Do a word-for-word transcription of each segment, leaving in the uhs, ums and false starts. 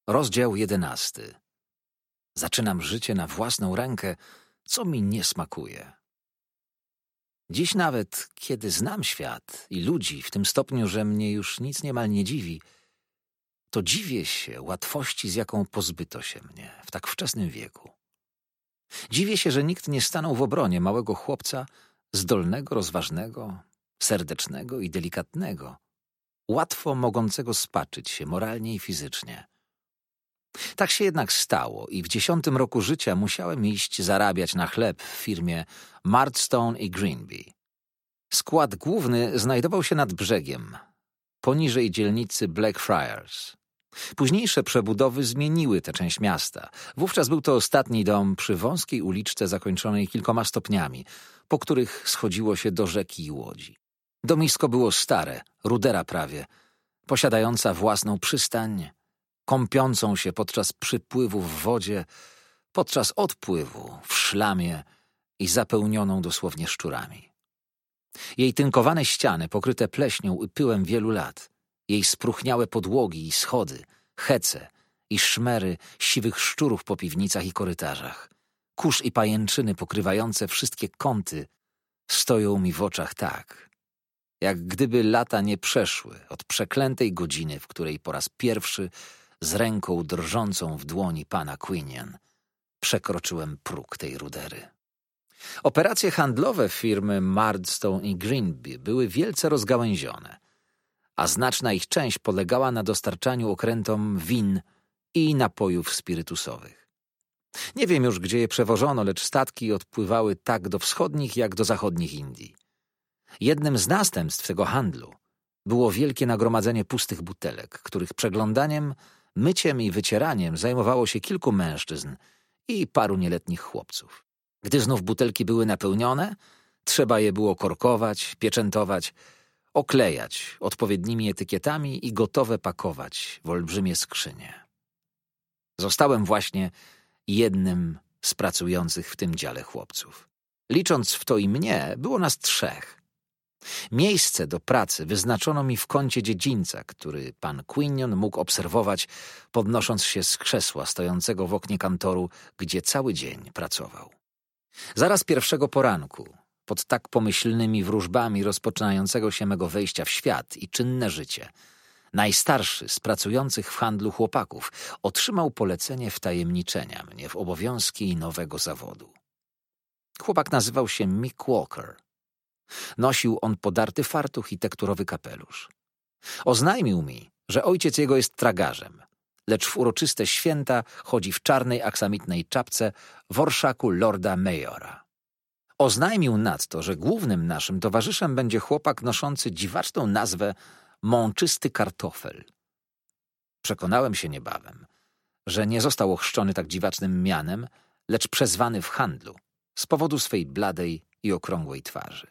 Rozdział jedenasty. Zaczynam życie na własną rękę, co mi nie smakuje. Dziś nawet, kiedy znam świat i ludzi w tym stopniu, że mnie już nic niemal nie dziwi, to dziwię się łatwości, z jaką pozbyto się mnie w tak wczesnym wieku. Dziwię się, że nikt nie stanął w obronie małego chłopca, zdolnego, rozważnego, serdecznego i delikatnego, łatwo mogącego spaczyć się moralnie i fizycznie. Tak się jednak stało i w dziesiątym roku życia musiałem iść zarabiać na chleb w firmie Murdstone i Greenby. Skład główny znajdował się nad brzegiem, poniżej dzielnicy Blackfriars. Późniejsze przebudowy zmieniły tę część miasta. Wówczas był to ostatni dom przy wąskiej uliczce zakończonej kilkoma stopniami, po których schodziło się do rzeki i łodzi. Domisko było stare, rudera prawie, posiadająca własną przystań, kąpiącą się podczas przypływu w wodzie, podczas odpływu w szlamie i zapełnioną dosłownie szczurami. Jej tynkowane ściany pokryte pleśnią i pyłem wielu lat, jej spróchniałe podłogi i schody, hece i szmery siwych szczurów po piwnicach i korytarzach, kurz i pajęczyny pokrywające wszystkie kąty stoją mi w oczach tak, jak gdyby lata nie przeszły od przeklętej godziny, w której po raz pierwszy z ręką drżącą w dłoni pana Quinion przekroczyłem próg tej rudery. Operacje handlowe firmy Murdstone i Greenby były wielce rozgałęzione, a znaczna ich część polegała na dostarczaniu okrętom win i napojów spirytusowych. Nie wiem już, gdzie je przewożono, lecz statki odpływały tak do wschodnich, jak do zachodnich Indii. Jednym z następstw tego handlu było wielkie nagromadzenie pustych butelek, których przeglądaniem, myciem i wycieraniem zajmowało się kilku mężczyzn i paru nieletnich chłopców. Gdy znów butelki były napełnione, trzeba je było korkować, pieczętować, oklejać odpowiednimi etykietami i gotowe pakować w olbrzymie skrzynie. Zostałem właśnie jednym z pracujących w tym dziale chłopców. Licząc w to i mnie, było nas trzech. Miejsce do pracy wyznaczono mi w kącie dziedzińca, który pan Quinion mógł obserwować, podnosząc się z krzesła stojącego w oknie kantoru, gdzie cały dzień pracował. Zaraz pierwszego poranku, pod tak pomyślnymi wróżbami rozpoczynającego się mego wejścia w świat i czynne życie, najstarszy z pracujących w handlu chłopaków otrzymał polecenie wtajemniczenia mnie w obowiązki nowego zawodu. Chłopak nazywał się Mick Walker. Nosił on podarty fartuch i tekturowy kapelusz. Oznajmił mi, że ojciec jego jest tragarzem, lecz w uroczyste święta chodzi w czarnej aksamitnej czapce w orszaku lorda Mayora. Oznajmił nadto, że głównym naszym towarzyszem będzie chłopak noszący dziwaczną nazwę Mączysty Kartofel. Przekonałem się niebawem, że nie został ochrzczony tak dziwacznym mianem, lecz przezwany w handlu z powodu swej bladej i okrągłej twarzy.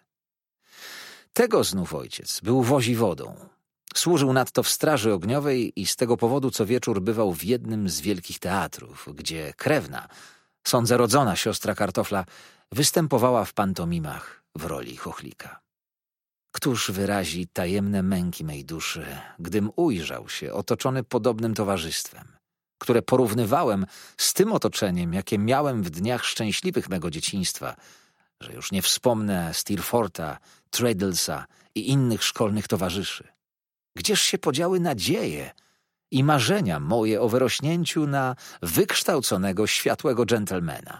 Tego znów ojciec był woziwodą. Służył nadto w straży ogniowej i z tego powodu co wieczór bywał w jednym z wielkich teatrów, gdzie krewna, sądzę rodzona siostra Kartofla, występowała w pantomimach w roli chochlika. Któż wyrazi tajemne męki mej duszy, gdym ujrzał się otoczony podobnym towarzystwem, które porównywałem z tym otoczeniem, jakie miałem w dniach szczęśliwych mego dzieciństwa, że już nie wspomnę Steerforta, Traddlesa i innych szkolnych towarzyszy. Gdzież się podziały nadzieje i marzenia moje o wyrośnięciu na wykształconego, światłego dżentelmena?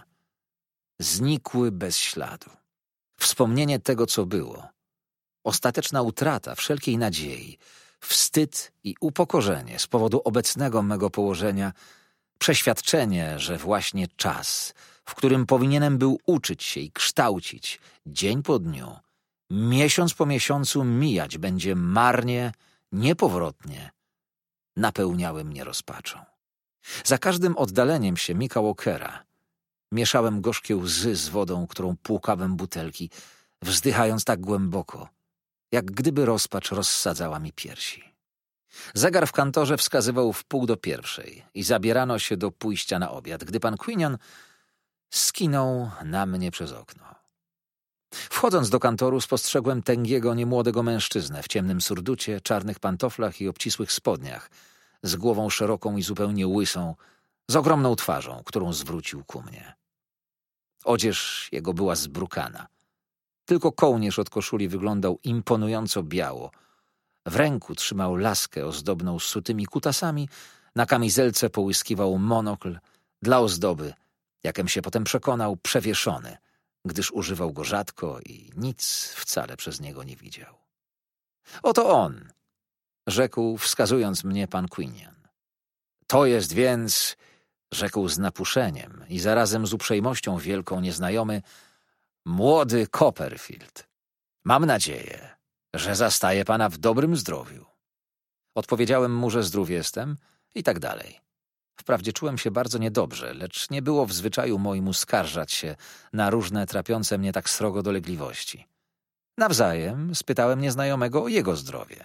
Znikły bez śladu. Wspomnienie tego, co było, ostateczna utrata wszelkiej nadziei, wstyd i upokorzenie z powodu obecnego mego położenia, przeświadczenie, że właśnie czas, w którym powinienem był uczyć się i kształcić dzień po dniu, miesiąc po miesiącu mijać będzie marnie, niepowrotnie, napełniały mnie rozpaczą. Za każdym oddaleniem się Micka Walkera mieszałem gorzkie łzy z wodą, którą płukałem butelki, wzdychając tak głęboko, jak gdyby rozpacz rozsadzała mi piersi. Zegar w kantorze wskazywał w pół do pierwszej i zabierano się do pójścia na obiad, gdy pan Quinion skinął na mnie przez okno. Wchodząc do kantoru spostrzegłem tęgiego, niemłodego mężczyznę w ciemnym surducie, czarnych pantoflach i obcisłych spodniach, z głową szeroką i zupełnie łysą, z ogromną twarzą, którą zwrócił ku mnie. Odzież jego była zbrukana. Tylko kołnierz od koszuli wyglądał imponująco biało. W ręku trzymał laskę ozdobną sutymi kutasami, na kamizelce połyskiwał monokl, dla ozdoby, jakem się potem przekonał, przewieszony, gdyż używał go rzadko i nic wcale przez niego nie widział. Oto on, rzekł, wskazując mnie pan Quinion. To jest więc, rzekł z napuszeniem i zarazem z uprzejmością wielką nieznajomy, młody Copperfield. Mam nadzieję, że zastaję pana w dobrym zdrowiu. Odpowiedziałem mu, że zdrów jestem i tak dalej. Wprawdzie czułem się bardzo niedobrze, lecz nie było w zwyczaju moim uskarżać się na różne trapiące mnie tak srogo dolegliwości. Nawzajem spytałem nieznajomego o jego zdrowie.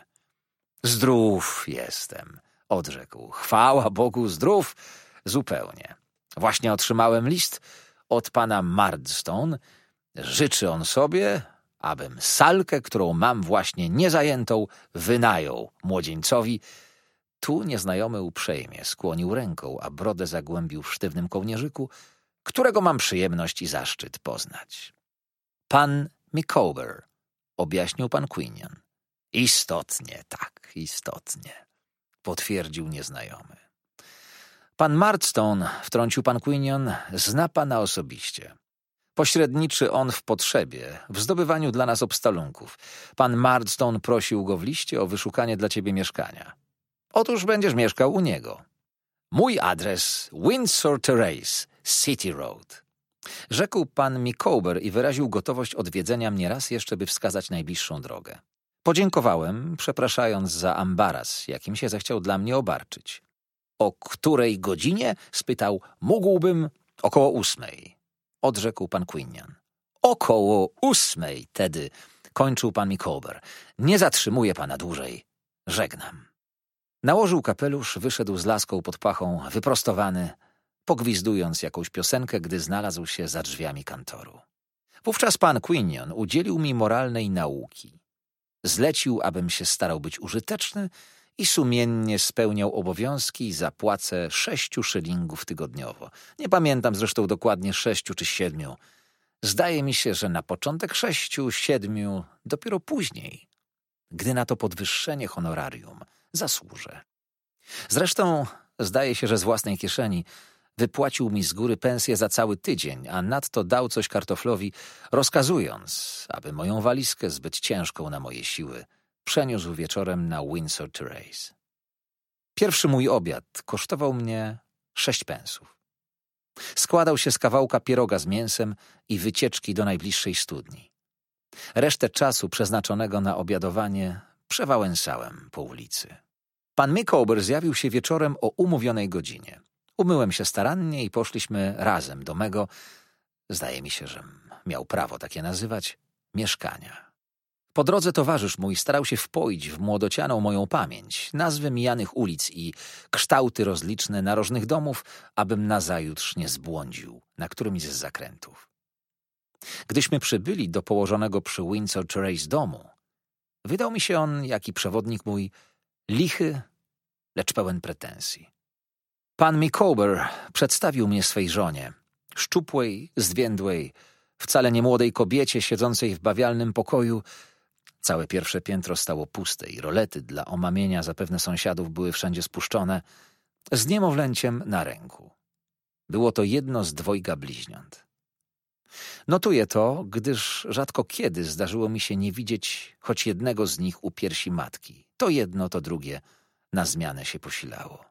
Zdrów jestem, odrzekł. Chwała Bogu, zdrów zupełnie. Właśnie otrzymałem list od pana Murdstone. Życzy on sobie, abym salkę, którą mam właśnie niezajętą, wynajął młodzieńcowi. Tu nieznajomy uprzejmie skłonił ręką, a brodę zagłębił w sztywnym kołnierzyku, którego mam przyjemność i zaszczyt poznać. Pan Micawber, objaśnił pan Quinion. Istotnie, tak, istotnie, potwierdził nieznajomy. Pan Murdstone, wtrącił pan Quinion, zna pana osobiście. Pośredniczy on w potrzebie, w zdobywaniu dla nas obstalunków. Pan Murdstone prosił go w liście o wyszukanie dla ciebie mieszkania. Otóż będziesz mieszkał u niego. Mój adres Windsor Terrace, City Road. Rzekł pan Micawber i wyraził gotowość odwiedzenia mnie raz jeszcze, by wskazać najbliższą drogę. Podziękowałem, przepraszając za ambaras, jakim się zechciał dla mnie obarczyć. O której godzinie? Spytał. Mógłbym około ósmej. Odrzekł pan Quinion. Około ósmej, tedy, kończył pan Micawber. Nie zatrzymuję pana dłużej. Żegnam. Nałożył kapelusz, wyszedł z laską pod pachą, wyprostowany, pogwizdując jakąś piosenkę, gdy znalazł się za drzwiami kantoru. Wówczas pan Quinion udzielił mi moralnej nauki. Zlecił, abym się starał być użyteczny i sumiennie spełniał obowiązki za płacę sześciu szylingów tygodniowo. Nie pamiętam zresztą dokładnie sześciu czy siedmiu. Zdaje mi się, że na początek sześciu, siedmiu, dopiero później, gdy na to podwyższenie honorarium zasłużę. Zresztą zdaje się, że z własnej kieszeni wypłacił mi z góry pensję za cały tydzień, a nadto dał coś kartoflowi, rozkazując, aby moją walizkę zbyt ciężką na moje siły przeniósł wieczorem na Windsor Terrace. Pierwszy mój obiad kosztował mnie sześć pensów. Składał się z kawałka pieroga z mięsem i wycieczki do najbliższej studni. Resztę czasu przeznaczonego na obiadowanie przewałęsałem po ulicy. Pan Micawber zjawił się wieczorem o umówionej godzinie. Umyłem się starannie i poszliśmy razem do mego, zdaje mi się, że miał prawo takie nazywać, mieszkania. Po drodze towarzysz mój starał się wpoić w młodocianą moją pamięć nazwy mijanych ulic i kształty rozliczne narożnych domów, abym nazajutrz nie zbłądził na którymś z zakrętów. Gdyśmy przybyli do położonego przy Windsor Terrace domu, wydał mi się on, jak i przewodnik mój, lichy, lecz pełen pretensji. Pan Micawber przedstawił mnie swej żonie, szczupłej, zwiędłej, wcale nie młodej kobiecie siedzącej w bawialnym pokoju. Całe pierwsze piętro stało puste i rolety dla omamienia zapewne sąsiadów były wszędzie spuszczone, z niemowlęciem na ręku. Było to jedno z dwojga bliźniąt. Notuję to, gdyż rzadko kiedy zdarzyło mi się nie widzieć choć jednego z nich u piersi matki. To jedno, to drugie na zmianę się posilało.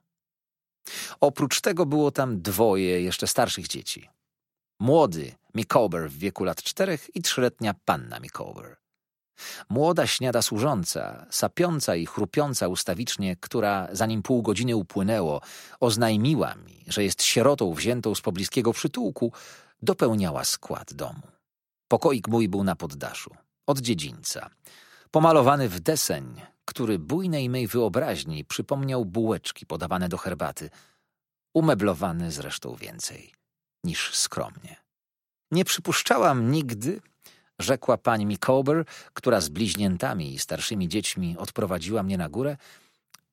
Oprócz tego było tam dwoje jeszcze starszych dzieci. Młody Micawber w wieku lat czterech i trzyletnia panna Micawber. Młoda śniada służąca, sapiąca i chrupiąca ustawicznie, która, zanim pół godziny upłynęło, oznajmiła mi, że jest sierotą wziętą z pobliskiego przytułku, dopełniała skład domu. Pokoik mój był na poddaszu, od dziedzińca, pomalowany w deseń, który bujnej mej wyobraźni przypomniał bułeczki podawane do herbaty, umeblowany zresztą więcej niż skromnie. Nie przypuszczałam nigdy, rzekła pani Micawber, która z bliźniętami i starszymi dziećmi odprowadziła mnie na górę,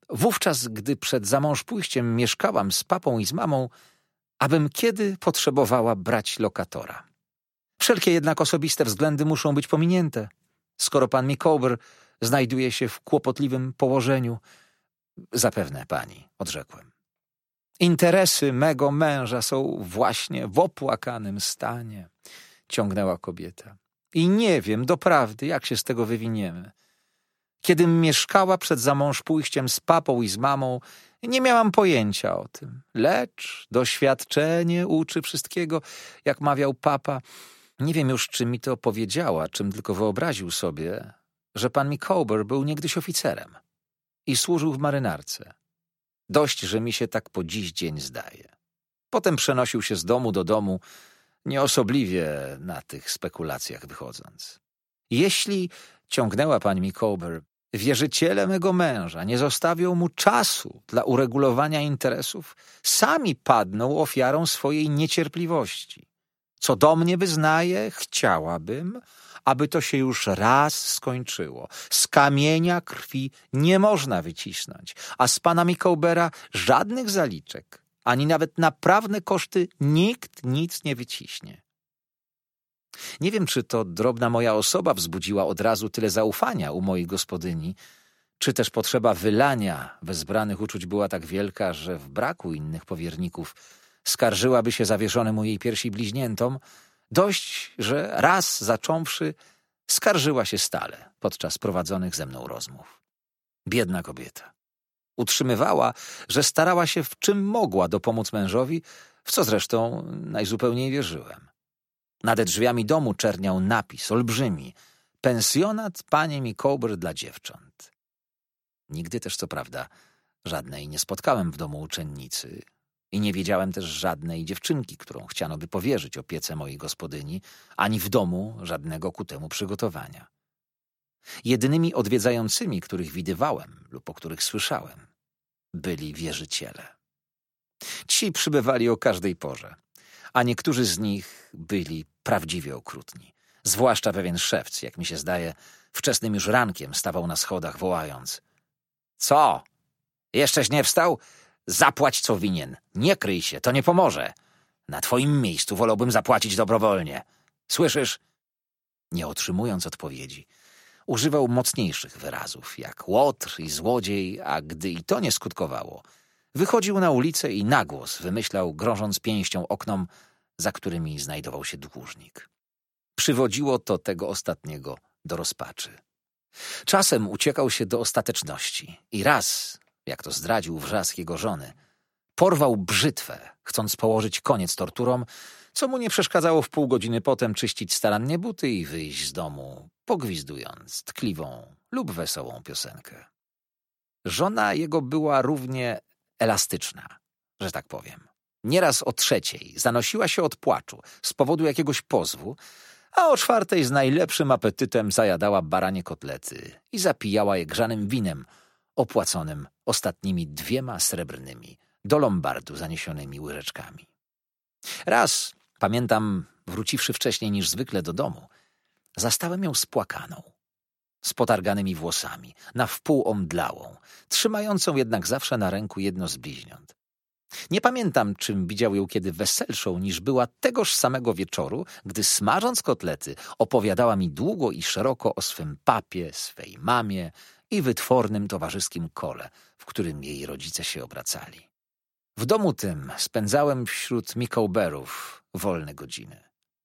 wówczas, gdy przed zamążpójściem mieszkałam z papą i z mamą, abym kiedy potrzebowała brać lokatora. Wszelkie jednak osobiste względy muszą być pominięte. Skoro pan Micawber znajduje się w kłopotliwym położeniu, zapewne pani, odrzekłem. Interesy mego męża są właśnie w opłakanym stanie, ciągnęła kobieta. I nie wiem doprawdy, jak się z tego wywiniemy. Kiedym mieszkała przed zamążpójściem z papą i z mamą, nie miałam pojęcia o tym. Lecz doświadczenie uczy wszystkiego, jak mawiał papa. Nie wiem już, czy mi to powiedziała, czym tylko wyobraził sobie, że pan Micawber był niegdyś oficerem i służył w marynarce. Dość, że mi się tak po dziś dzień zdaje. Potem przenosił się z domu do domu, nieosobliwie na tych spekulacjach wychodząc. Jeśli, ciągnęła pani Micawber, wierzyciele mego męża nie zostawią mu czasu dla uregulowania interesów, sami padną ofiarą swojej niecierpliwości. Co do mnie wyznaję, chciałabym, aby to się już raz skończyło. Z kamienia krwi nie można wycisnąć, a z pana Micawbera żadnych zaliczek, ani nawet na prawne koszty nikt nic nie wyciśnie. Nie wiem, czy to drobna moja osoba wzbudziła od razu tyle zaufania u mojej gospodyni, czy też potrzeba wylania wezbranych uczuć była tak wielka, że w braku innych powierników skarżyłaby się zawieszonemu jej piersi bliźniętom, dość, że raz zacząwszy, skarżyła się stale podczas prowadzonych ze mną rozmów. Biedna kobieta. Utrzymywała, że starała się w czym mogła dopomóc mężowi, w co zresztą najzupełniej wierzyłem. Nade drzwiami domu czerniał napis olbrzymi: pensjonat pani Micawber dla dziewcząt. Nigdy też, co prawda, żadnej nie spotkałem w domu uczennicy i nie wiedziałem też żadnej dziewczynki, którą chciano by powierzyć opiece mojej gospodyni, ani w domu żadnego ku temu przygotowania. Jedynymi odwiedzającymi, których widywałem lub o których słyszałem, byli wierzyciele. Ci przybywali o każdej porze, a niektórzy z nich byli prawdziwie okrutni. Zwłaszcza pewien szewc, jak mi się zdaje, wczesnym już rankiem stawał na schodach, wołając: Co? Jeszcześ nie wstał? Zapłać, co winien. Nie kryj się, to nie pomoże. Na twoim miejscu wolałbym zapłacić dobrowolnie. Słyszysz? Nie otrzymując odpowiedzi, używał mocniejszych wyrazów, jak łotr i złodziej, a gdy i to nie skutkowało, wychodził na ulicę i na głos wymyślał, grążąc pięścią oknom, za którymi znajdował się dłużnik. Przywodziło to tego ostatniego do rozpaczy. Czasem uciekał się do ostateczności i raz, jak to zdradził wrzask jego żony, porwał brzytwę, chcąc położyć koniec torturom, co mu nie przeszkadzało w pół godziny potem czyścić starannie buty i wyjść z domu, pogwizdując tkliwą lub wesołą piosenkę. Żona jego była równie elastyczna, że tak powiem. Nieraz o trzeciej zanosiła się od płaczu z powodu jakiegoś pozwu, a o czwartej z najlepszym apetytem zajadała baranie kotlety i zapijała je grzanym winem, opłaconym ostatnimi dwiema srebrnymi, do lombardu zaniesionymi łyżeczkami. Raz, pamiętam, wróciwszy wcześniej niż zwykle do domu, zastałem ją spłakaną, z potarganymi włosami, na wpół omdlałą, trzymającą jednak zawsze na ręku jedno z bliźniąt. Nie pamiętam, czym widział ją kiedy weselszą, niż była tegoż samego wieczoru, gdy smażąc kotlety opowiadała mi długo i szeroko o swym papie, swej mamie i wytwornym towarzyskim kole, w którym jej rodzice się obracali. W domu tym spędzałem wśród Micawberów wolne godziny.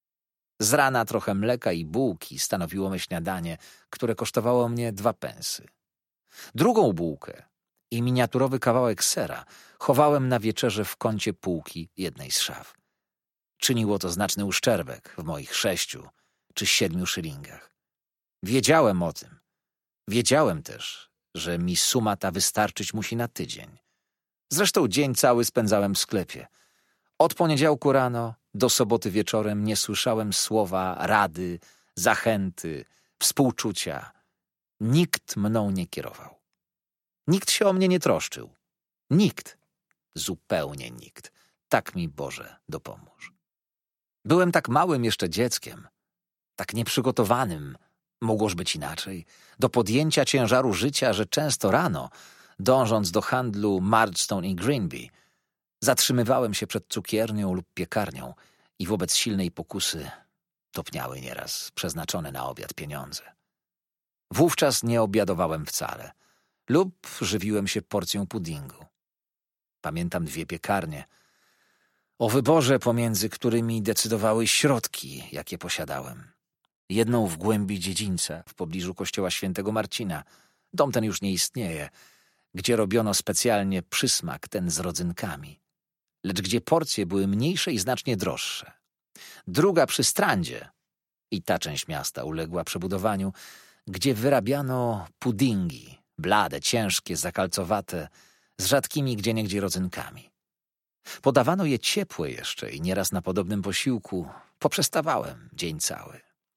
Z rana trochę mleka i bułki stanowiło me śniadanie, które kosztowało mnie dwa pensy. Drugą bułkę i miniaturowy kawałek sera chowałem na wieczerze w kącie półki jednej z szaf. Czyniło to znaczny uszczerbek w moich sześciu czy siedmiu szylingach. Wiedziałem o tym. Wiedziałem też, że mi suma ta wystarczyć musi na tydzień. Zresztą dzień cały spędzałem w sklepie. Od poniedziałku rano do soboty wieczorem nie słyszałem słowa rady, zachęty, współczucia. Nikt mną nie kierował. Nikt się o mnie nie troszczył. Nikt. Zupełnie nikt. Tak mi Boże dopomóż. Byłem tak małym jeszcze dzieckiem, tak nieprzygotowanym, mogłoż być inaczej, do podjęcia ciężaru życia, że często rano, dążąc do handlu Marston i Grinby, zatrzymywałem się przed cukiernią lub piekarnią i wobec silnej pokusy topniały nieraz przeznaczone na obiad pieniądze. Wówczas nie obiadowałem wcale lub żywiłem się porcją puddingu. Pamiętam dwie piekarnie, o wyborze pomiędzy którymi decydowały środki, jakie posiadałem. Jedną w głębi dziedzińca, w pobliżu kościoła świętego Marcina, dom ten już nie istnieje, gdzie robiono specjalnie przysmak ten z rodzynkami, lecz gdzie porcje były mniejsze i znacznie droższe. Druga przy Strandzie, i ta część miasta uległa przebudowaniu, gdzie wyrabiano puddingi, blade, ciężkie, zakalcowate, z rzadkimi gdzieniegdzie rodzynkami. Podawano je ciepłe jeszcze i nieraz na podobnym posiłku poprzestawałem dzień cały.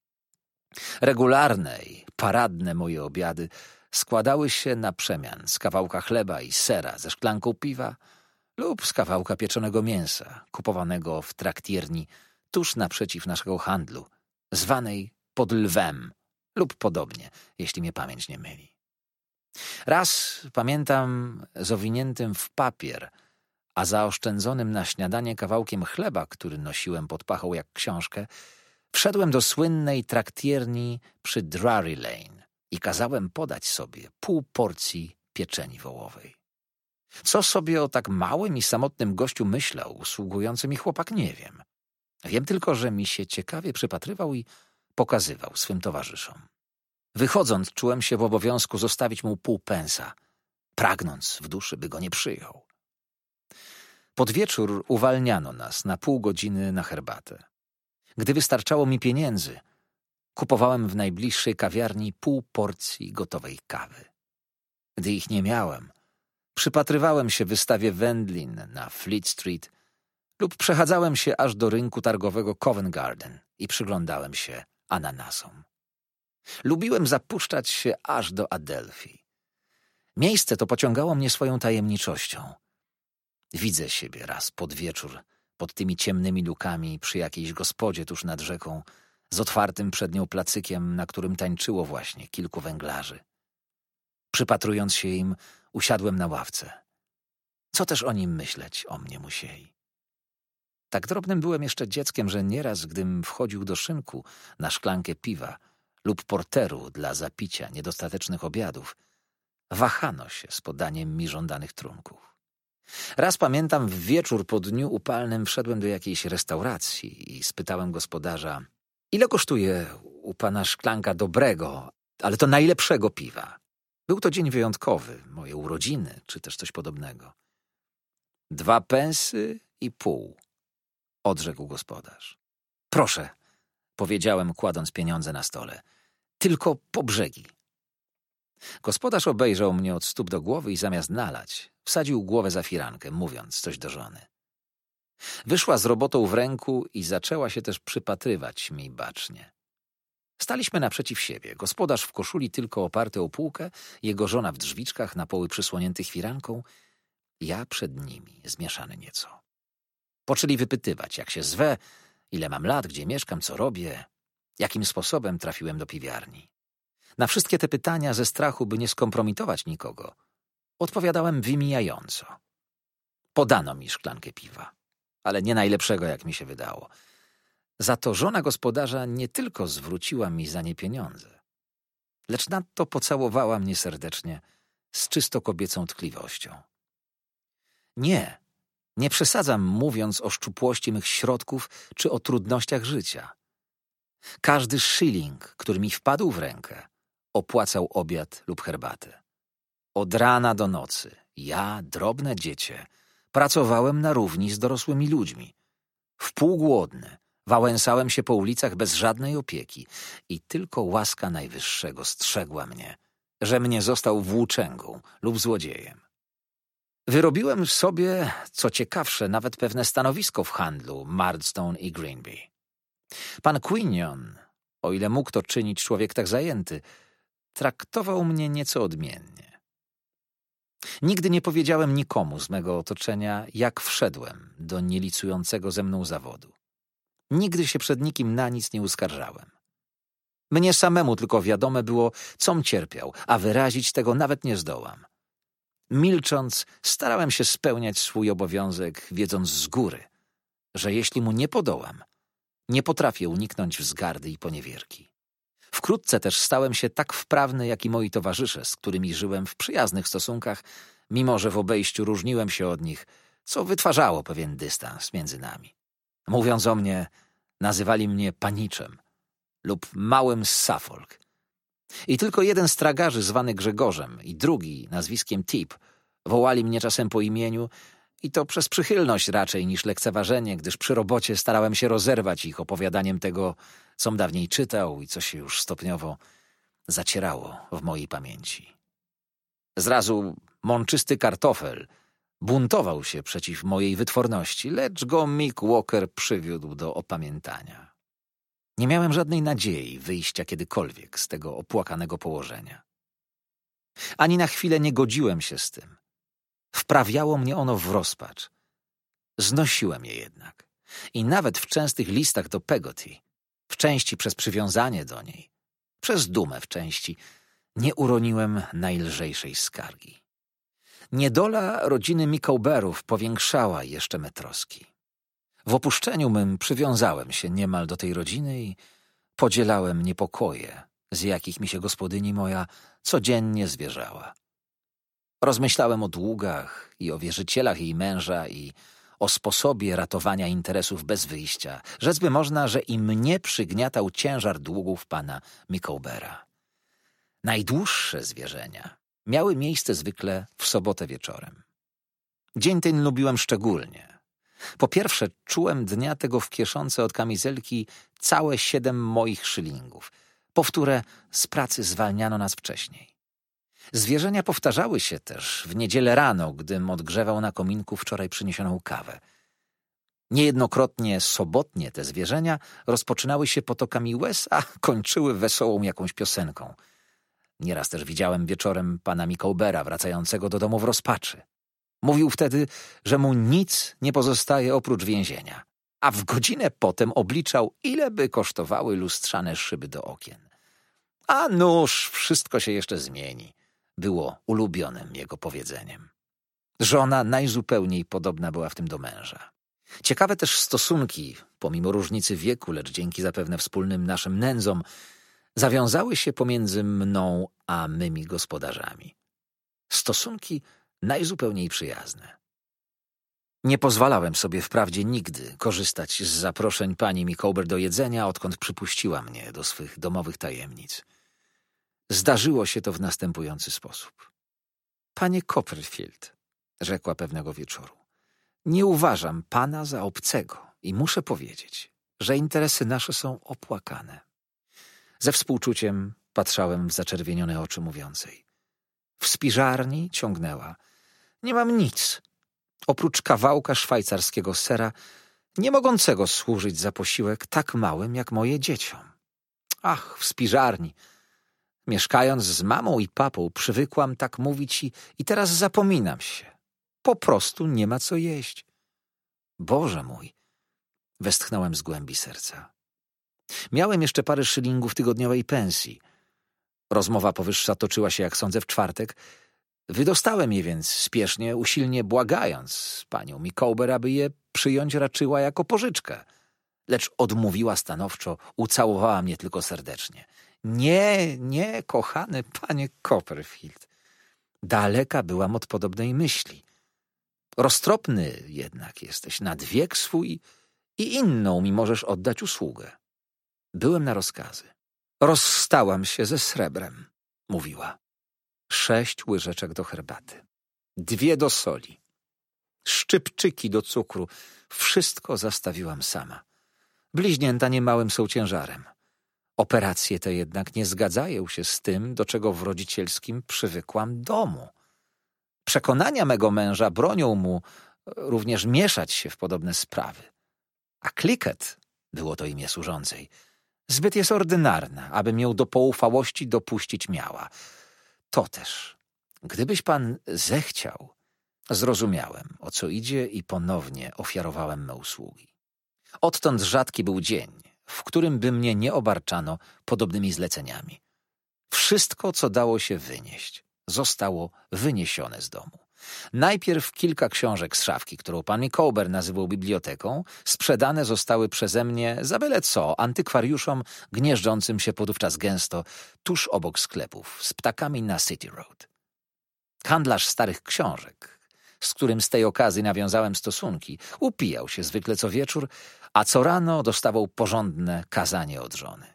Regularne i paradne moje obiady składały się na przemian z kawałka chleba i sera ze szklanką piwa lub z kawałka pieczonego mięsa kupowanego w traktierni tuż naprzeciw naszego handlu, zwanej Pod Lwem lub podobnie, jeśli mnie pamięć nie myli. Raz pamiętam z owiniętym w papier, a zaoszczędzonym na śniadanie kawałkiem chleba, który nosiłem pod pachą jak książkę, wszedłem do słynnej traktierni przy Drury Lane i kazałem podać sobie pół porcji pieczeni wołowej. Co sobie o tak małym i samotnym gościu myślał usługujący mi chłopak, nie wiem. Wiem tylko, że mi się ciekawie przypatrywał i pokazywał swym towarzyszom. Wychodząc, czułem się w obowiązku zostawić mu pół pensa, pragnąc w duszy, by go nie przyjął. Pod wieczór uwalniano nas na pół godziny na herbatę. Gdy wystarczało mi pieniędzy, kupowałem w najbliższej kawiarni pół porcji gotowej kawy. Gdy ich nie miałem, przypatrywałem się wystawie wędlin na Fleet Street lub przechadzałem się aż do rynku targowego Covent Garden i przyglądałem się ananasom. Lubiłem zapuszczać się aż do Adelphi. Miejsce to pociągało mnie swoją tajemniczością. Widzę siebie raz pod wieczór pod tymi ciemnymi lukami przy jakiejś gospodzie tuż nad rzeką z otwartym przed nią placykiem, na którym tańczyło właśnie kilku węglarzy. Przypatrując się im, usiadłem na ławce. Co też o nim myśleć, o mnie musieli. Tak drobnym byłem jeszcze dzieckiem, że nieraz, gdym wchodził do szynku na szklankę piwa lub porteru dla zapicia niedostatecznych obiadów, wahano się z podaniem mi żądanych trunków. Raz pamiętam, w wieczór po dniu upalnym wszedłem do jakiejś restauracji i spytałem gospodarza, ile kosztuje u pana szklanka dobrego, ale to najlepszego piwa. Był to dzień wyjątkowy, moje urodziny, czy też coś podobnego. Dwa pensy i pół, odrzekł gospodarz. Proszę, powiedziałem, kładąc pieniądze na stole, tylko po brzegi. Gospodarz obejrzał mnie od stóp do głowy i zamiast nalać, wsadził głowę za firankę, mówiąc coś do żony. Wyszła z robotą w ręku i zaczęła się też przypatrywać mi bacznie. Staliśmy naprzeciw siebie, gospodarz w koszuli tylko oparty o półkę, jego żona w drzwiczkach na poły przysłoniętych firanką, ja przed nimi, zmieszany nieco. Poczęli wypytywać, jak się zwę, ile mam lat, gdzie mieszkam, co robię, jakim sposobem trafiłem do piwiarni. Na wszystkie te pytania ze strachu, by nie skompromitować nikogo, odpowiadałem wymijająco. Podano mi szklankę piwa, ale nie najlepszego, jak mi się wydało. Za to żona gospodarza nie tylko zwróciła mi za nie pieniądze, lecz nadto pocałowała mnie serdecznie z czysto kobiecą tkliwością. Nie, nie przesadzam, mówiąc o szczupłości mych środków czy o trudnościach życia. Każdy shilling, który mi wpadł w rękę, opłacał obiad lub herbatę. Od rana do nocy, ja, drobne dziecię, pracowałem na równi z dorosłymi ludźmi. Wpółgłodny, wałęsałem się po ulicach bez żadnej opieki i tylko łaska Najwyższego strzegła mnie, że mnie został włóczęgą lub złodziejem. Wyrobiłem sobie, co ciekawsze, nawet pewne stanowisko w handlu Marston i Grinby. Pan Quinion, o ile mógł to czynić człowiek tak zajęty, traktował mnie nieco odmiennie. Nigdy nie powiedziałem nikomu z mego otoczenia, jak wszedłem do nielicującego ze mną zawodu. Nigdy się przed nikim na nic nie uskarżałem. Mnie samemu tylko wiadome było, com cierpiał, a wyrazić tego nawet nie zdołam. Milcząc, starałem się spełniać swój obowiązek, wiedząc z góry, że jeśli mu nie podołam, nie potrafię uniknąć wzgardy i poniewierki. Wkrótce też stałem się tak wprawny, jak i moi towarzysze, z którymi żyłem w przyjaznych stosunkach, mimo że w obejściu różniłem się od nich, co wytwarzało pewien dystans między nami. Mówiąc o mnie, nazywali mnie paniczem lub małym z Suffolk. I tylko jeden z tragarzy zwany Grzegorzem i drugi nazwiskiem Tip wołali mnie czasem po imieniu i to przez przychylność raczej niż lekceważenie, gdyż przy robocie starałem się rozerwać ich opowiadaniem tego, com dawniej czytał i co się już stopniowo zacierało w mojej pamięci. Zrazu mączysty kartofel buntował się przeciw mojej wytworności, lecz go Mick Walker przywiódł do opamiętania. Nie miałem żadnej nadziei wyjścia kiedykolwiek z tego opłakanego położenia. Ani na chwilę nie godziłem się z tym. Wprawiało mnie ono w rozpacz. Znosiłem je jednak. I nawet w częstych listach do Peggotty, w części przez przywiązanie do niej, przez dumę w części, nie uroniłem najlżejszej skargi. Niedola rodziny Micawberów powiększała jeszcze me troski. W opuszczeniu mym przywiązałem się niemal do tej rodziny i podzielałem niepokoje, z jakich mi się gospodyni moja codziennie zwierzała. Rozmyślałem o długach i o wierzycielach jej męża i o sposobie ratowania interesów bez wyjścia. Rzec by można, że i mnie przygniatał ciężar długów pana Micawbera. Najdłuższe zwierzenia miały miejsce zwykle w sobotę wieczorem. Dzień ten lubiłem szczególnie. Po pierwsze, czułem dnia tego w kieszonce od kamizelki całe siedem moich szylingów. Powtórę, z pracy zwalniano nas wcześniej. Zwierzenia powtarzały się też w niedzielę rano, gdym odgrzewał na kominku wczoraj przyniesioną kawę. Niejednokrotnie sobotnie te zwierzenia rozpoczynały się potokami łez, a kończyły wesołą jakąś piosenką. Nieraz też widziałem wieczorem pana Micawbera wracającego do domu w rozpaczy. Mówił wtedy, że mu nic nie pozostaje oprócz więzienia, a w godzinę potem obliczał, ile by kosztowały lustrzane szyby do okien. A nuż, wszystko się jeszcze zmieni, było ulubionym jego powiedzeniem. Żona najzupełniej podobna była w tym do męża. Ciekawe też stosunki, pomimo różnicy wieku, lecz dzięki zapewne wspólnym naszym nędzom, zawiązały się pomiędzy mną a mymi gospodarzami. Stosunki najzupełniej przyjazne. Nie pozwalałem sobie wprawdzie nigdy korzystać z zaproszeń pani Micawber do jedzenia, odkąd przypuściła mnie do swych domowych tajemnic. Zdarzyło się to w następujący sposób. Panie Copperfield, rzekła pewnego wieczoru, nie uważam pana za obcego i muszę powiedzieć, że interesy nasze są opłakane. Ze współczuciem patrzałem w zaczerwienione oczy mówiącej. W spiżarni ciągnęła. Nie mam nic, oprócz kawałka szwajcarskiego sera, nie mogącego służyć za posiłek tak małym jak moje dzieciom. Ach, w spiżarni. Mieszkając z mamą i papą, przywykłam tak mówić i, i teraz zapominam się. Po prostu nie ma co jeść. Boże mój, westchnąłem z głębi serca. Miałem jeszcze parę szylingów tygodniowej pensji. Rozmowa powyższa toczyła się, jak sądzę, w czwartek. Wydostałem je więc spiesznie, usilnie błagając panią Micawber, aby je przyjąć raczyła jako pożyczkę. Lecz odmówiła stanowczo, ucałowała mnie tylko serdecznie. Nie, nie, kochany panie Copperfield. Daleka byłam od podobnej myśli. Roztropny jednak jesteś, nad wiek swój i inną mi możesz oddać usługę. Byłem na rozkazy. Rozstałam się ze srebrem, mówiła. Sześć łyżeczek do herbaty, dwie do soli, szczypczyki do cukru. Wszystko zastawiłam sama. Bliźnięta niemałym są ciężarem. Operacje te jednak nie zgadzają się z tym, do czego w rodzicielskim przywykłam domu. Przekonania mego męża bronią mu również mieszać się w podobne sprawy. A Kliket, było to imię służącej, zbyt jest ordynarna, abym ją do poufałości dopuścić miała. To też, gdybyś pan zechciał, zrozumiałem, o co idzie i ponownie ofiarowałem me usługi. Odtąd rzadki był dzień, w którym by mnie nie obarczano podobnymi zleceniami. Wszystko, co dało się wynieść, zostało wyniesione z domu. Najpierw kilka książek z szafki, którą pan Micawber nazywał biblioteką, sprzedane zostały przeze mnie za byle co antykwariuszom gnieżdżącym się podówczas gęsto tuż obok sklepów z ptakami na City Road. Handlarz starych książek, z którym z tej okazji nawiązałem stosunki, upijał się zwykle co wieczór, a co rano dostawał porządne kazanie od żony.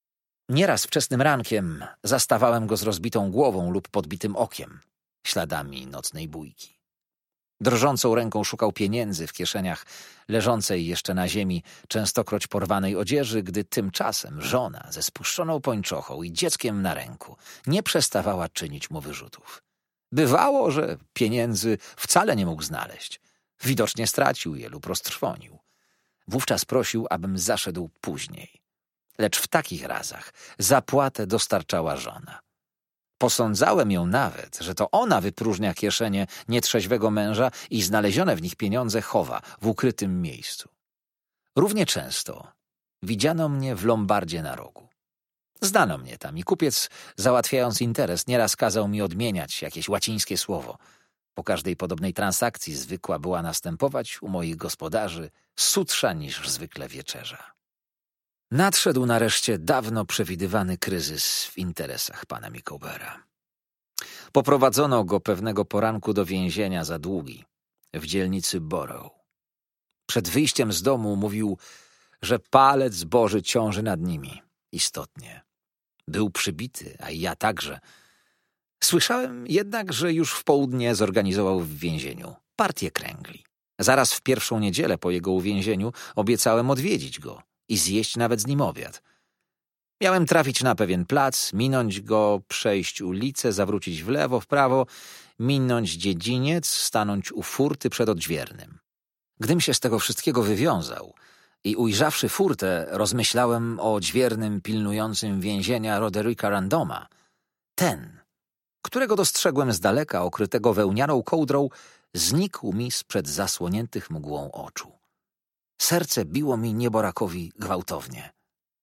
Nieraz wczesnym rankiem zastawałem go z rozbitą głową lub podbitym okiem, śladami nocnej bójki. Drżącą ręką szukał pieniędzy w kieszeniach leżącej jeszcze na ziemi częstokroć porwanej odzieży, gdy tymczasem żona ze spuszczoną pończochą i dzieckiem na ręku nie przestawała czynić mu wyrzutów. Bywało, że pieniędzy wcale nie mógł znaleźć. Widocznie stracił je lub roztrwonił. Wówczas prosił, abym zaszedł później. Lecz w takich razach zapłatę dostarczała żona. Posądzałem ją nawet, że to ona wypróżnia kieszenie nietrzeźwego męża i znalezione w nich pieniądze chowa w ukrytym miejscu. Równie często widziano mnie w lombardzie na rogu. Znano mnie tam i kupiec, załatwiając interes, nieraz kazał mi odmieniać jakieś łacińskie słowo. Po każdej podobnej transakcji zwykła była następować u moich gospodarzy sutsza niż zwykle wieczerza. Nadszedł nareszcie dawno przewidywany kryzys w interesach pana Micawbera. Poprowadzono go pewnego poranku do więzienia za długi w dzielnicy Borough. Przed wyjściem z domu mówił, że palec Boży ciąży nad nimi. Istotnie. Był przybity, a i ja także. Słyszałem jednak, że już w południe zorganizował w więzieniu partię kręgli. Zaraz w pierwszą niedzielę po jego uwięzieniu obiecałem odwiedzić go i zjeść nawet z nim obiad. Miałem trafić na pewien plac, minąć go, przejść ulicę, zawrócić w lewo, w prawo, minąć dziedziniec, stanąć u furty przed odźwiernym. Gdym się z tego wszystkiego wywiązał i ujrzawszy furtę, rozmyślałem o odźwiernym pilnującym więzienia Rodericka Randoma. Ten, którego dostrzegłem z daleka, okrytego wełnianą kołdrą, znikł mi sprzed zasłoniętych mgłą oczu. Serce biło mi nieborakowi gwałtownie.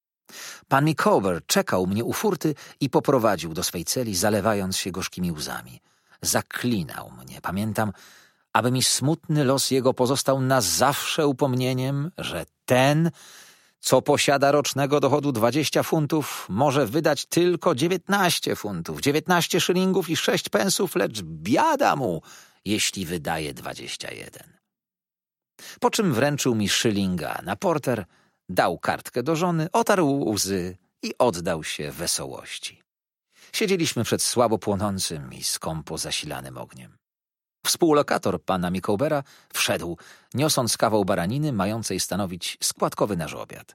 Pan Micawber czekał mnie u furty i poprowadził do swej celi, zalewając się gorzkimi łzami. Zaklinał mnie, pamiętam, aby mi smutny los jego pozostał na zawsze upomnieniem, że ten, co posiada rocznego dochodu dwadzieścia funtów, może wydać tylko dziewiętnaście funtów, dziewiętnaście szylingów i sześć pensów, lecz biada mu, jeśli wydaje dwadzieścia jeden. Po czym wręczył mi szylinga na porter, dał kartkę do żony, otarł łzy i oddał się wesołości. Siedzieliśmy przed słabo płonącym i skąpo zasilanym ogniem. Współlokator pana Micawbera wszedł, niosąc kawał baraniny mającej stanowić składkowy nasz obiad.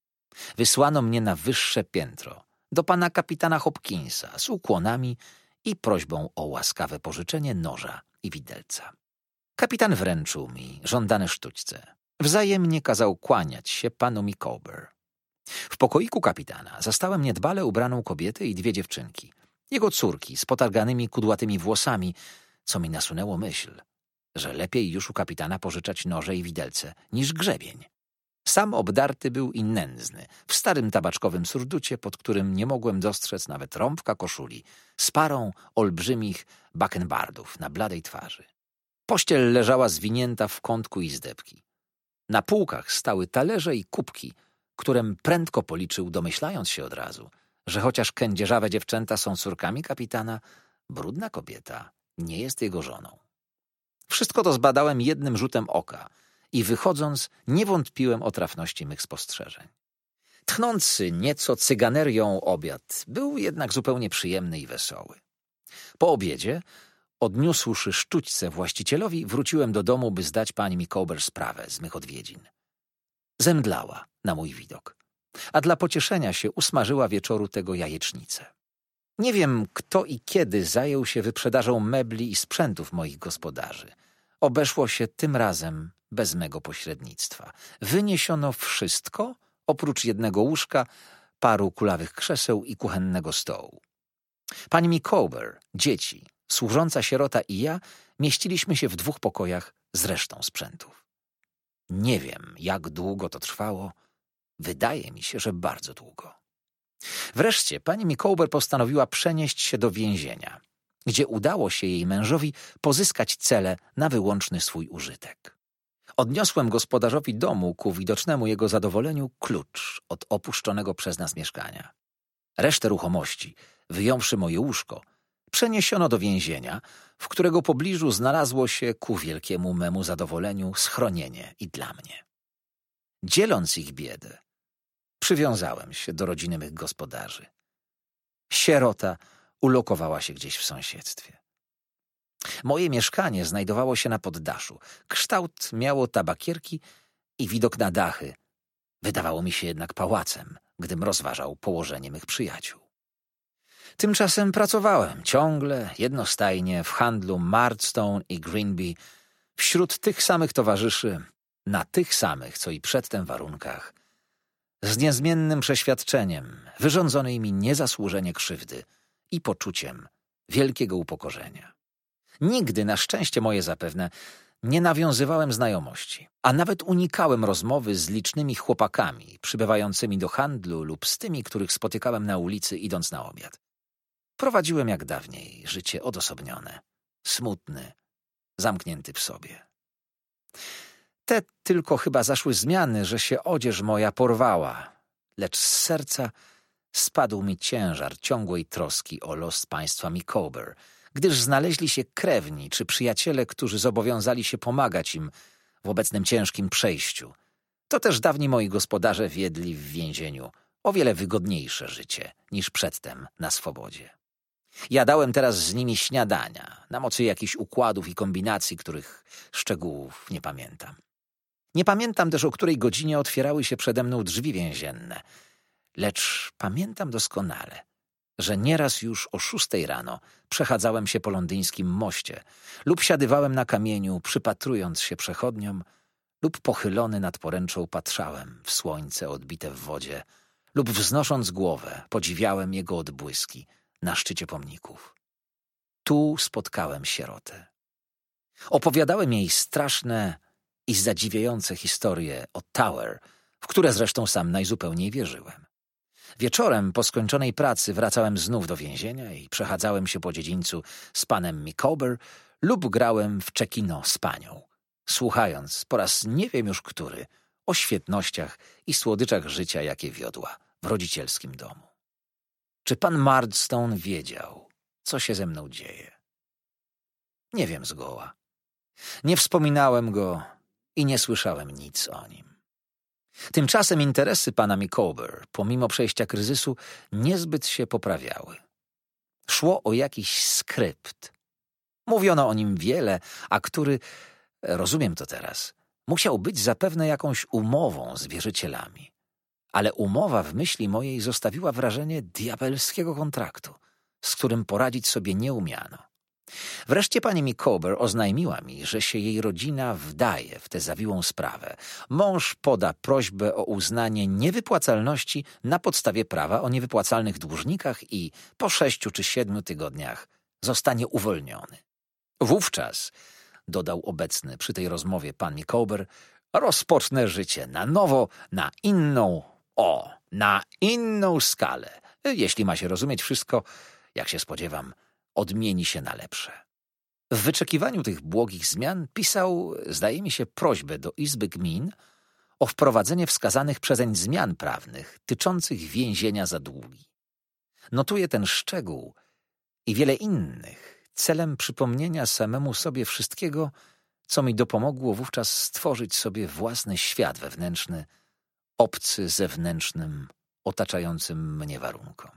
Wysłano mnie na wyższe piętro, do pana kapitana Hopkinsa z ukłonami i prośbą o łaskawe pożyczenie noża i widelca. Kapitan wręczył mi żądane sztućce. Wzajemnie kazał kłaniać się panu Micawber. W pokoiku kapitana zastałem niedbale ubraną kobietę i dwie dziewczynki, jego córki z potarganymi kudłatymi włosami, co mi nasunęło myśl, że lepiej już u kapitana pożyczać noże i widelce niż grzebień. Sam obdarty był i nędzny, w starym tabaczkowym surducie, pod którym nie mogłem dostrzec nawet rąbka koszuli, z parą olbrzymich bakkenbardów na bladej twarzy. Pościel leżała zwinięta w kątku izdebki. Na półkach stały talerze i kubki, którem prędko policzył, domyślając się od razu, że chociaż kędzierzawe dziewczęta są córkami kapitana, brudna kobieta nie jest jego żoną. Wszystko to zbadałem jednym rzutem oka i wychodząc nie wątpiłem o trafności mych spostrzeżeń. Tchnący nieco cyganerią obiad był jednak zupełnie przyjemny i wesoły. Po obiedzie, odniósłszy sztućce właścicielowi, wróciłem do domu, by zdać pani Micawber sprawę z mych odwiedzin. Zemdlała na mój widok, a dla pocieszenia się usmażyła wieczoru tego jajecznicę. Nie wiem, kto i kiedy zajął się wyprzedażą mebli i sprzętów moich gospodarzy. Obeszło się tym razem bez mego pośrednictwa. Wyniesiono wszystko, oprócz jednego łóżka, paru kulawych krzeseł i kuchennego stołu. Pani Micawber, dzieci, służąca sierota i ja mieściliśmy się w dwóch pokojach z resztą sprzętów. Nie wiem, jak długo to trwało. Wydaje mi się, że bardzo długo. Wreszcie pani Micawber postanowiła przenieść się do więzienia. gdzie udało się jej mężowi pozyskać cele na wyłączny swój użytek. Odniosłem gospodarzowi domu ku widocznemu jego zadowoleniu klucz od opuszczonego przez nas mieszkania. Resztę ruchomości, wyjąwszy moje łóżko, przeniesiono do więzienia, w którego pobliżu znalazło się ku wielkiemu memu zadowoleniu schronienie i dla mnie. Dzieląc ich biedę, przywiązałem się do rodziny mych gospodarzy. Sierota ulokowała się gdzieś w sąsiedztwie. Moje mieszkanie znajdowało się na poddaszu. Kształt miało tabakierki i widok na dachy. Wydawało mi się jednak pałacem, gdym rozważał położenie mych przyjaciół. Tymczasem pracowałem ciągle, jednostajnie w handlu Mardstone i Greenby, wśród tych samych towarzyszy, na tych samych, co i przedtem warunkach, z niezmiennym przeświadczeniem, wyrządzonej mi niezasłużenie krzywdy i poczuciem wielkiego upokorzenia. Nigdy, na szczęście moje zapewne, nie nawiązywałem znajomości, a nawet unikałem rozmowy z licznymi chłopakami przybywającymi do handlu lub z tymi, których spotykałem na ulicy idąc na obiad. Prowadziłem jak dawniej życie odosobnione, smutny, zamknięty w sobie. Te tylko chyba zaszły zmiany, że się odzież moja porwała, lecz z serca spadł mi ciężar ciągłej troski o los państwa Micawber, gdyż znaleźli się krewni czy przyjaciele, którzy zobowiązali się pomagać im w obecnym ciężkim przejściu. To też dawni moi gospodarze wiedli w więzieniu o wiele wygodniejsze życie niż przedtem na swobodzie. Jadałem teraz z nimi śniadania, na mocy jakichś układów i kombinacji, których szczegółów nie pamiętam. Nie pamiętam też, o której godzinie otwierały się przede mną drzwi więzienne, lecz pamiętam doskonale, że nieraz już o szóstej rano przechadzałem się po londyńskim moście lub siadywałem na kamieniu, przypatrując się przechodniom, lub pochylony nad poręczą patrzałem w słońce odbite w wodzie, lub wznosząc głowę podziwiałem jego odbłyski na szczycie pomników. Tu spotkałem sierotę. Opowiadałem jej straszne i zadziwiające historie o Tower, w które zresztą sam najzupełniej wierzyłem. Wieczorem po skończonej pracy wracałem znów do więzienia i przechadzałem się po dziedzińcu z panem Micawber lub grałem w czekino z panią, słuchając po raz nie wiem już który o świetnościach i słodyczach życia, jakie wiodła w rodzicielskim domu. Czy pan Mardstone wiedział, co się ze mną dzieje? Nie wiem zgoła. Nie wspominałem go i nie słyszałem nic o nim. Tymczasem interesy pana Micawber, pomimo przejścia kryzysu, niezbyt się poprawiały. Szło o jakiś skrypt. Mówiono o nim wiele, a który, rozumiem to teraz, musiał być zapewne jakąś umową z wierzycielami. Ale umowa w myśli mojej zostawiła wrażenie diabelskiego kontraktu, z którym poradzić sobie nie umiano. Wreszcie pani Micawber oznajmiła mi, że się jej rodzina wdaje w tę zawiłą sprawę. Mąż poda prośbę o uznanie niewypłacalności na podstawie prawa o niewypłacalnych dłużnikach i po sześciu czy siedmiu tygodniach zostanie uwolniony. Wówczas, dodał obecny przy tej rozmowie pan Micawber, rozpocznę życie na nowo, na inną, o, na inną skalę. Jeśli ma się rozumieć wszystko, jak się spodziewam, odmieni się na lepsze. W wyczekiwaniu tych błogich zmian pisał, zdaje mi się, prośbę do Izby Gmin o wprowadzenie wskazanych przezeń zmian prawnych tyczących więzienia za długi. Notuję ten szczegół i wiele innych celem przypomnienia samemu sobie wszystkiego, co mi dopomogło wówczas stworzyć sobie własny świat wewnętrzny, obcy zewnętrznym, otaczającym mnie warunkom.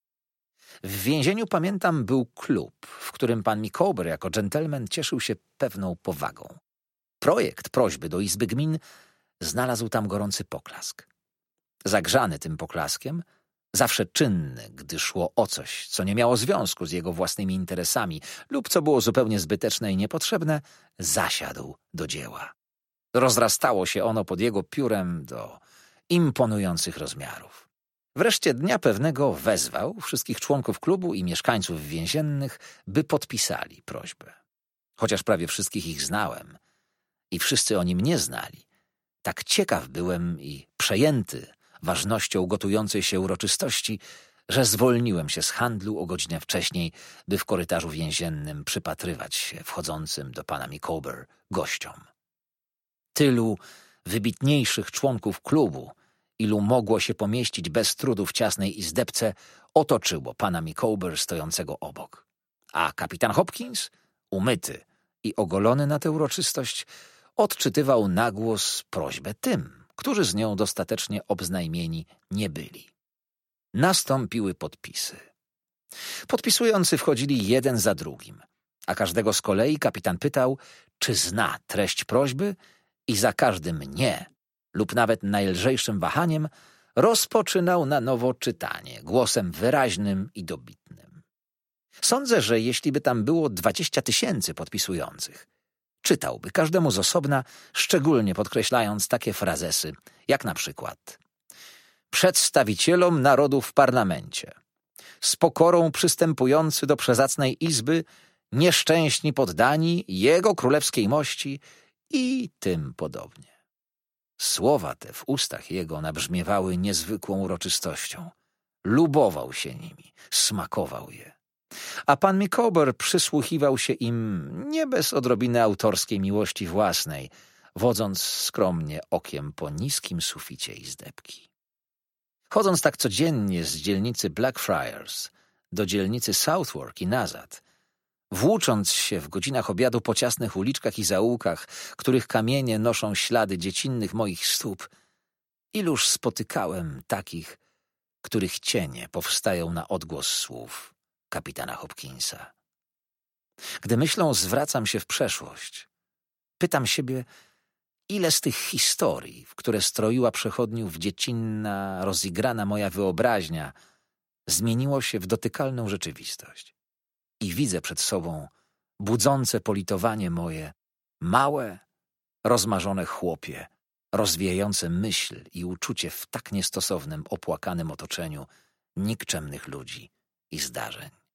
W więzieniu, pamiętam, był klub, w którym pan Micawber jako dżentelmen cieszył się pewną powagą. Projekt prośby do Izby Gmin znalazł tam gorący poklask. Zagrzany tym poklaskiem, zawsze czynny, gdy szło o coś, co nie miało związku z jego własnymi interesami lub co było zupełnie zbyteczne i niepotrzebne, zasiadł do dzieła. Rozrastało się ono pod jego piórem do imponujących rozmiarów. Wreszcie dnia pewnego wezwał wszystkich członków klubu i mieszkańców więziennych, by podpisali prośbę. Chociaż prawie wszystkich ich znałem i wszyscy oni mnie znali, tak ciekaw byłem i przejęty ważnością gotującej się uroczystości, że zwolniłem się z handlu o godzinę wcześniej, by w korytarzu więziennym przypatrywać się wchodzącym do pana Micawber gościom. Tylu wybitniejszych członków klubu, ilu mogło się pomieścić bez trudu w ciasnej izdebce, otoczyło pana Micawber stojącego obok. A kapitan Hopkins, umyty i ogolony na tę uroczystość, odczytywał na głos prośbę tym, którzy z nią dostatecznie obznajmieni nie byli. Nastąpiły podpisy. Podpisujący wchodzili jeden za drugim, a każdego z kolei kapitan pytał, czy zna treść prośby, i za każdym nie lub nawet najlżejszym wahaniem rozpoczynał na nowo czytanie, głosem wyraźnym i dobitnym. Sądzę, że jeśli by tam było dwadzieścia tysięcy podpisujących, czytałby każdemu z osobna, szczególnie podkreślając takie frazesy, jak na przykład: przedstawicielom narodu w parlamencie, z pokorą przystępujący do przezacnej izby, nieszczęśni poddani jego królewskiej mości i tym podobnie. Słowa te w ustach jego nabrzmiewały niezwykłą uroczystością. Lubował się nimi, smakował je. A pan Micawber przysłuchiwał się im nie bez odrobiny autorskiej miłości własnej, wodząc skromnie okiem po niskim suficie izdebki. Chodząc tak codziennie z dzielnicy Blackfriars do dzielnicy Southwark i nazad, włócząc się w godzinach obiadu po ciasnych uliczkach i zaułkach, których kamienie noszą ślady dziecinnych moich stóp, iluż spotykałem takich, których cienie powstają na odgłos słów kapitana Hopkinsa. Gdy myślą zwracam się w przeszłość, pytam siebie, ile z tych historii, w które stroiła przechodniów dziecinna, rozigrana moja wyobraźnia, zmieniło się w dotykalną rzeczywistość. I widzę przed sobą budzące politowanie moje, małe, rozmarzone chłopie, rozwijające myśl i uczucie w tak niestosownym, opłakanym otoczeniu nikczemnych ludzi i zdarzeń.